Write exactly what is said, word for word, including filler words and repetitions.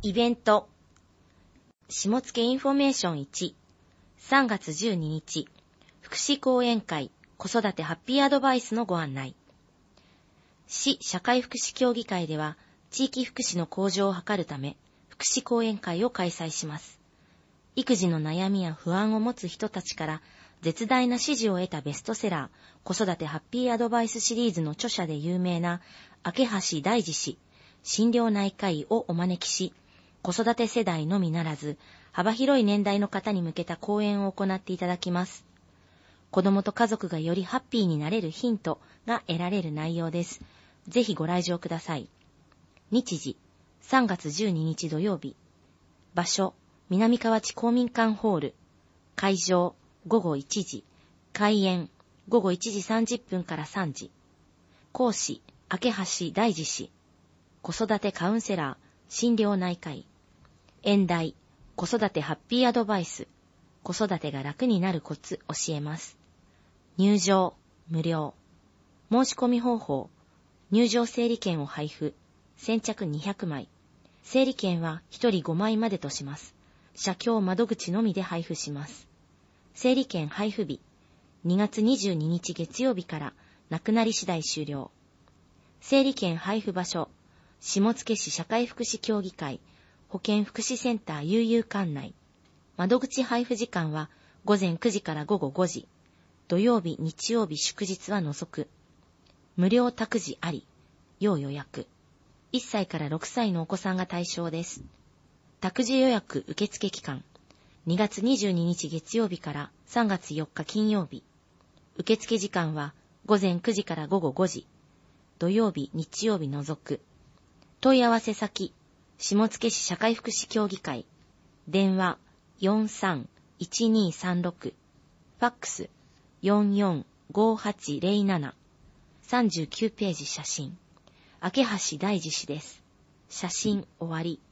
イベント。下野インフォメーションいち、さんがつじゅうににち、福祉講演会、子育てハッピーアドバイスのご案内。市社会福祉協議会では、地域福祉の向上を図るため、福祉講演会を開催します。育児の悩みや不安を持つ人たちから、絶大な支持を得たベストセラー、子育てハッピーアドバイスシリーズの著者で有名な、明橋大二氏、心療内科医をお招きし、子育て世代のみならず、幅広い年代の方に向けた講演を行っていただきます。子供と家族がよりハッピーになれるヒントが得られる内容です。ぜひご来場ください。日時、さんがつじゅうににち土曜日。場所、南河内公民館ホール。会場、ごごいちじ。開演、ごごいちじさんじゅっぷんからさんじ。講師、明橋大二氏。子育てカウンセラー、心療内科医。演題、子育てハッピーアドバイス。子育てが楽になるコツ教えます。入場、無料。申し込み方法、入場整理券を配布。先着にひゃくまい。整理券はひとりごまいまでとします。社協窓口のみで配布します。整理券配布日、にがつにじゅうににち月曜日からなくなり次第終了。整理券配布場所、下野市社会福祉協議会、保健福祉センター悠々館内。窓口配布時間はごぜんくじからごごごじ。土曜日、日曜日、祝日は除く。無料託児あり。要予約。いっさいからろくさいのお子さんが対象です。託児予約受付期間。にがつにじゅうににち月曜日からさんがつよっか金曜日。受付時間はごぜんくじからごごごじ。土曜日、日曜日除く。問い合わせ先、下野市社会福祉協議会。電話 よんさんいちにさんろく。ファックス よんよんごはちぜろなな。さんじゅうきゅうページ写真。明橋大二氏です。写真終わり。